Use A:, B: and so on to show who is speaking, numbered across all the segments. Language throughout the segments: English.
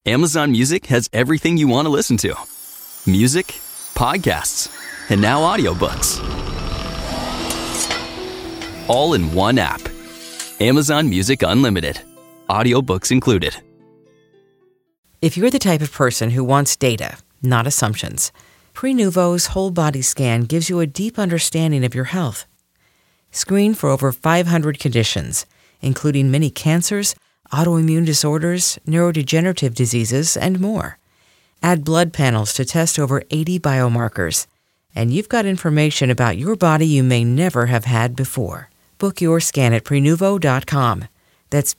A: Amazon Music has everything you want to listen to. Music, podcasts, and now audiobooks. All in one app. Amazon Music Unlimited. Audiobooks included.
B: If you're the type of person who wants data, not assumptions, Prenuvo's whole body scan gives you a deep understanding of your health. Screen for over 500 conditions, including many cancers, autoimmune disorders, neurodegenerative diseases, and more. Add blood panels to test over 80 biomarkers, and you've got information about your body you may never have had before. Book your scan at Prenuvo.com. That's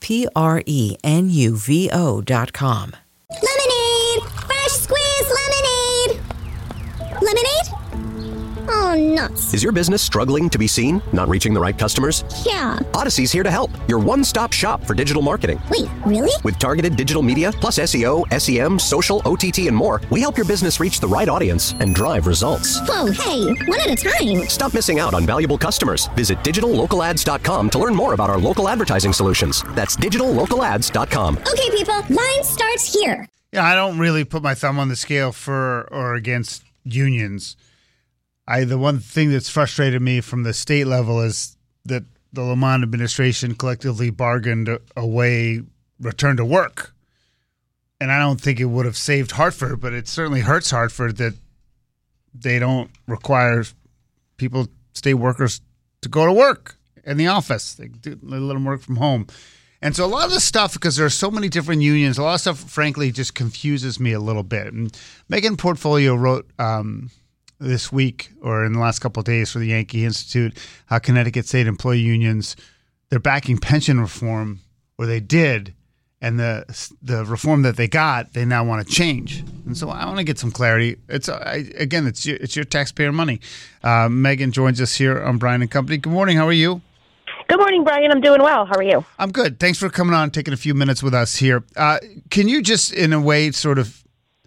B: Prenuvo.com.
C: Lemonade! Fresh squeezed lemonade! Lemonade? Oh, nuts.
D: Is your business struggling to be seen? Not reaching the right customers?
C: Yeah.
D: Odyssey's here to help. Your one-stop shop for digital marketing.
C: Wait, really?
D: With targeted digital media, plus SEO, SEM, social, OTT, and more, we help your business reach the right audience and drive results.
C: Whoa, hey, one at a time.
D: Stop missing out on valuable customers. Visit digitallocalads.com to learn more about our local advertising solutions. That's digitallocalads.com.
C: Okay, people, line starts here.
E: Yeah, I don't really put my thumb on the scale for or against unions. The one thing that's frustrated me from the state level is that the Lamont administration collectively bargained away return to work. And I don't think it would have saved Hartford, but it certainly hurts Hartford that they don't require people, state workers, to go to work in the office. They let them work from home. And so a lot of the stuff, because there are so many different unions, a lot of stuff, frankly, just confuses me a little bit. And Megan Portfolio wrote this week or in the last couple of days for the Yankee Institute how Connecticut state employee unions, they're backing pension reform, or they did, and the reform that they got, they now want to change. And so I want to get some clarity. It's your taxpayer money. Megan joins us here on Brian and Company. Good morning. How are you?
F: Good morning, Brian. I'm doing well. How are you?
E: I'm good. Thanks for coming on, taking a few minutes with us here. Can you just, in a way, sort of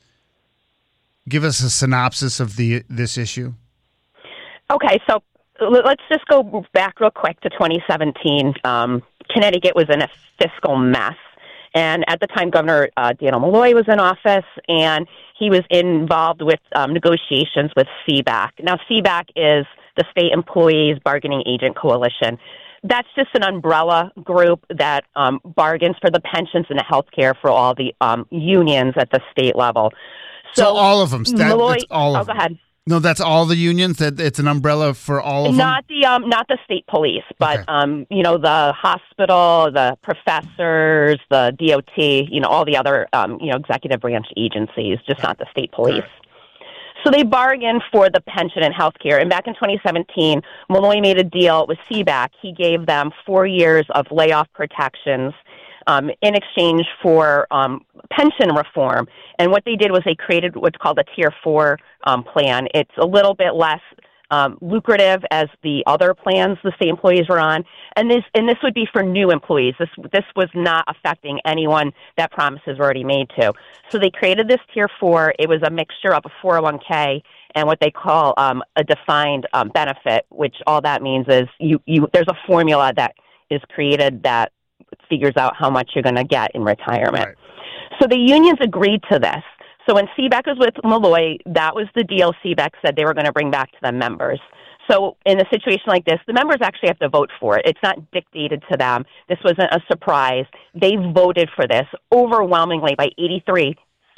E: give us a synopsis of this issue?
F: Okay, so let's just go back real quick to 2017. Connecticut was in a fiscal mess, and at the time, Governor Daniel Malloy was in office, and he was involved with negotiations with CBAC. Now, CBAC is the State Employees Bargaining Agent Coalition. That's just an umbrella group that bargains for the pensions and the health care for all the unions at the state level.
E: So all of them. That's all of
F: them. Go ahead.
E: No, that's all the unions. That it's an umbrella for all of them.
F: Not the state police, but okay. The hospital, the professors, the DOT, all the other executive branch agencies, just not the state police. Right. So they bargained for the pension and health care. And back in 2017, Malloy made a deal with CBAC. He gave them 4 years of layoff protections in exchange for pension reform. And what they did was they created what's called a Tier 4 plan. It's a little bit less lucrative as the other plans the state employees were on. And this would be for new employees. This was not affecting anyone that promises were already made to. So they created this Tier 4. It was a mixture of a 401k and what they call a defined benefit, which all that means is there's a formula that is created that figures out how much you're going to get in retirement. Right. So the unions agreed to this. So when CBAC was with Malloy, that was the deal CBAC said they were going to bring back to the members. So in a situation like this, the members actually have to vote for it. It's not dictated to them. This wasn't a surprise. They voted for this overwhelmingly by 83%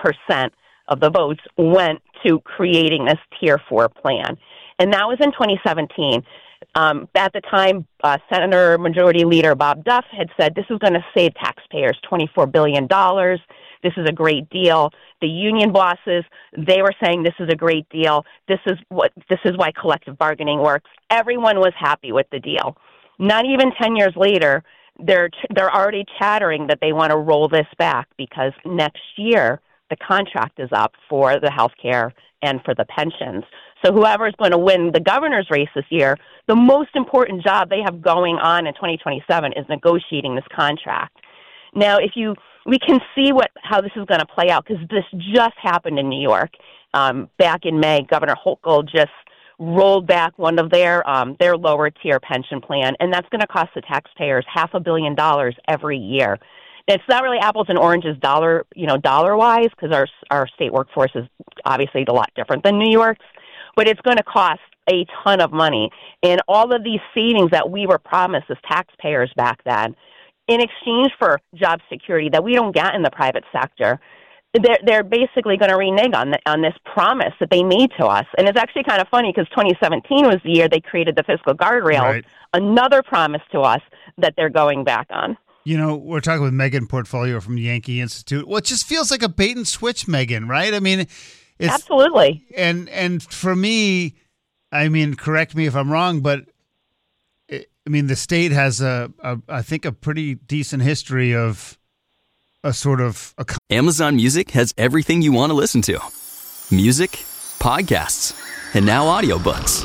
F: of the votes went to creating this Tier 4 plan. And that was in 2017. At the time, Senator Majority Leader Bob Duff had said this is going to save taxpayers $24 billion. This is a great deal. The union bosses, they were saying this is a great deal. This is why collective bargaining works. Everyone was happy with the deal. Not even 10 years later, they're already chattering that they want to roll this back because next year the contract is up for the health care and for the pensions. So whoever is going to win the governor's race this year, the most important job they have going on in 2027 is negotiating this contract. Now, we can see how this is going to play out because this just happened in New York. Back in May, Governor Hochul just rolled back one of their lower tier pension plan, and that's going to cost the taxpayers $500 million every year. it's not really apples and oranges dollar wise, because our state workforce is obviously a lot different than New York's, but it's going to cost a ton of money. And all of these savings that we were promised as taxpayers back then, in exchange for job security that we don't get in the private sector, they're basically going to renege on this promise that they made to us. And it's actually kind of funny because 2017 was the year they created the fiscal guardrails, right. Another promise to us that they're going back on.
E: We're talking with Megan Portfolio from Yankee Institute. Well, it just feels like a bait and switch, Megan, right? I mean, it's
F: absolutely.
E: And for me, I mean, correct me if I'm wrong, but the state has I think a pretty decent history of a sort of
A: Amazon Music has everything you want to listen to. Music, podcasts, and now audiobooks.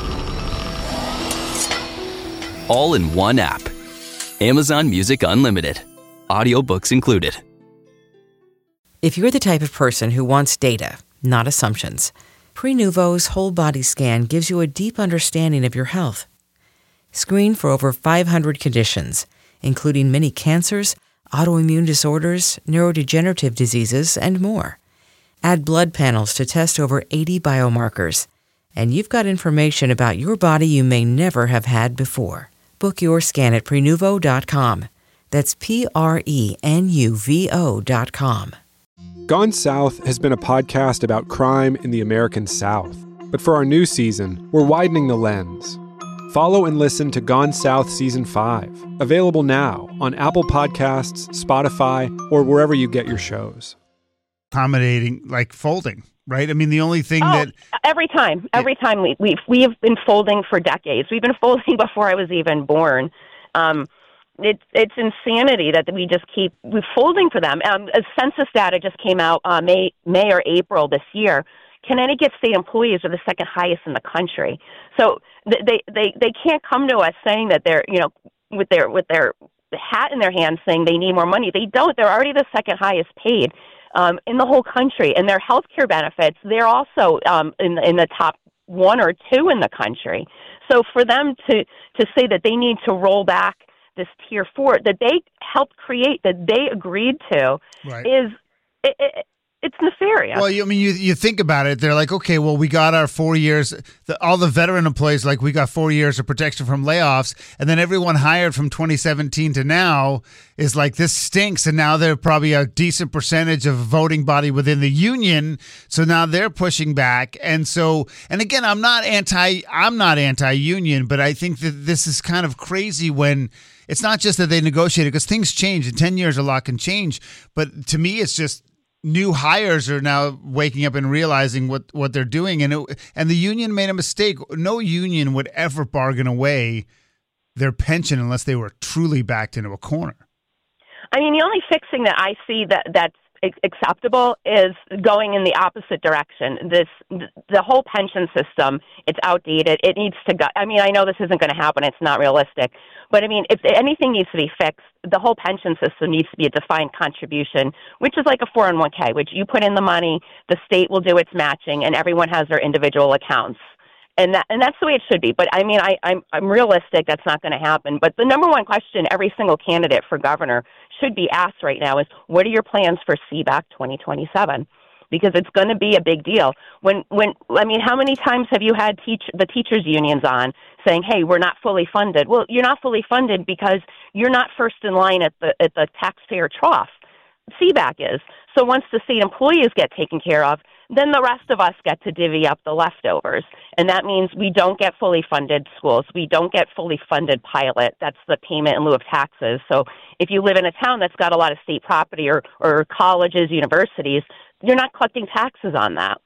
A: All in one app. Amazon Music Unlimited. Audiobooks included.
B: If you're the type of person who wants data, not assumptions, Prenuvo's whole body scan gives you a deep understanding of your health. Screen for over 500 conditions, including many cancers, autoimmune disorders, neurodegenerative diseases, and more. Add blood panels to test over 80 biomarkers, and you've got information about your body you may never have had before. Book your scan at Prenuvo.com. That's Prenuvo.com.
G: Gone South has been a podcast about crime in the American South. But for our new season, we're widening the lens. Follow and listen to Gone South Season 5, available now on Apple Podcasts, Spotify, or wherever you get your shows.
E: Accommodating, like folding, right? I mean, the only thing that...
F: Every time we have been folding for decades. We've been folding before I was even born. It's insanity that we just keep folding for them. Census data just came out May or April this year. Connecticut state employees are the second highest in the country. So they can't come to us saying that they're, with their hat in their hand saying they need more money. They don't. They're already the second highest paid in the whole country. And their health care benefits, they're also in the top 1 or 2 in the country. So for them to say that they need to roll back this Tier 4 that they helped create, that they agreed to,
E: right.
F: It's nefarious.
E: Well, you think about it. They're like, okay, well, we got our 4 years. All the veteran employees, like, we got 4 years of protection from layoffs. And then everyone hired from 2017 to now is like, this stinks. And now they're probably a decent percentage of a voting body within the union. So now they're pushing back. And again, I'm not anti-union, but I think that this is kind of crazy when it's not just that they negotiated, because things change. In 10 years, a lot can change. But to me, it's just new hires are now waking up and realizing what they're doing, and the union made a mistake. No union would ever bargain away their pension unless they were truly backed into a corner.
F: I mean, the only fixing that I see that's acceptable is going in the opposite direction. The whole pension system, it's outdated. It needs to go. I mean, I know this isn't going to happen. It's not realistic. But I mean, if anything needs to be fixed, the whole pension system needs to be a defined contribution, which is like a 401k, which you put in the money, the state will do its matching, and everyone has their individual accounts. And that's the way it should be. But I mean, I'm realistic. That's not going to happen. But the number one question every single candidate for governor should be asked right now is, what are your plans for CBAC 2027? Because it's going to be a big deal. How many times have you had the teachers unions on saying, hey, we're not fully funded? Well, you're not fully funded because you're not first in line at the taxpayer trough. CBAC is. So once the state employees get taken care of, then the rest of us get to divvy up the leftovers. And that means we don't get fully funded schools. We don't get fully funded pilot. That's the payment in lieu of taxes. So if you live in a town that's got a lot of state property or colleges, universities, you're not collecting taxes on that.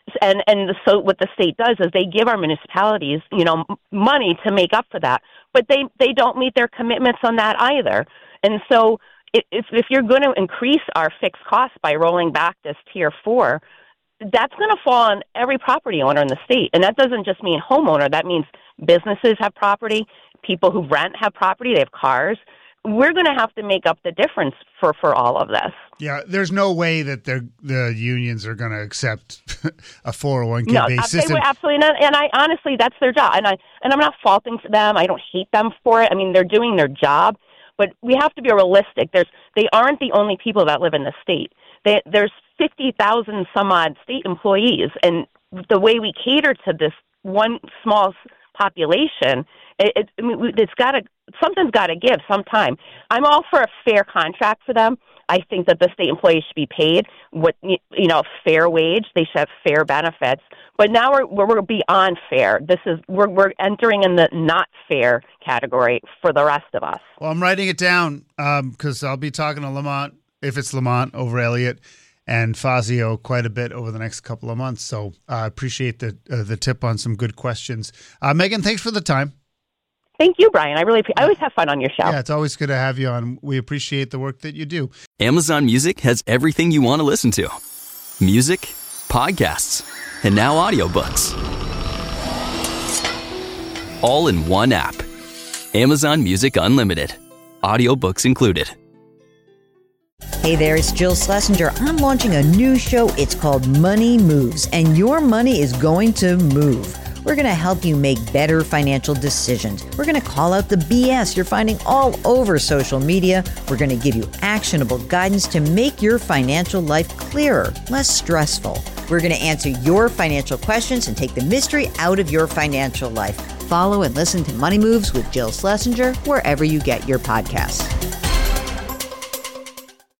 F: So what the state does is they give our municipalities, money to make up for that. But they don't meet their commitments on that either. And so if you're going to increase our fixed costs by rolling back this Tier 4, that's going to fall on every property owner in the state. And that doesn't just mean homeowner. That means businesses have property, people who rent have property, they have cars. We're going to have to make up the difference for all of this. Yeah,
E: there's no way that the unions are going to accept a 401k-based system.
F: No, absolutely not. And I honestly, that's their job. And I'm not faulting them. I don't hate them for it. I mean, they're doing their job. But we have to be realistic. They aren't the only people that live in the state. There's 50,000 some odd state employees, and the way we cater to this one small population, something's got to give sometime. I'm all for a fair contract for them. I think that the state employees should be paid fair wage. They should have fair benefits. But now we're beyond fair. We're entering in the not fair category for the rest of us.
E: Well, I'm writing it down because I'll be talking to Lamont, if it's Lamont, over Elliott, and Fazio quite a bit over the next couple of months. So I appreciate the tip on some good questions. Megan, thanks for the time.
F: Thank you, Brian. I always have fun on your show.
E: Yeah, it's always good to have you on. We appreciate the work that you do.
A: Amazon Music has everything you want to listen to. Music, podcasts, and now audiobooks. All in one app. Amazon Music Unlimited. Audiobooks included.
H: Hey there, it's Jill Schlesinger. I'm launching a new show. It's called Money Moves, and your money is going to move. We're going to help you make better financial decisions. We're going to call out the BS you're finding all over social media. We're going to give you actionable guidance to make your financial life clearer, less stressful. We're going to answer your financial questions and take the mystery out of your financial life. Follow and listen to Money Moves with Jill Schlesinger wherever you get your podcasts.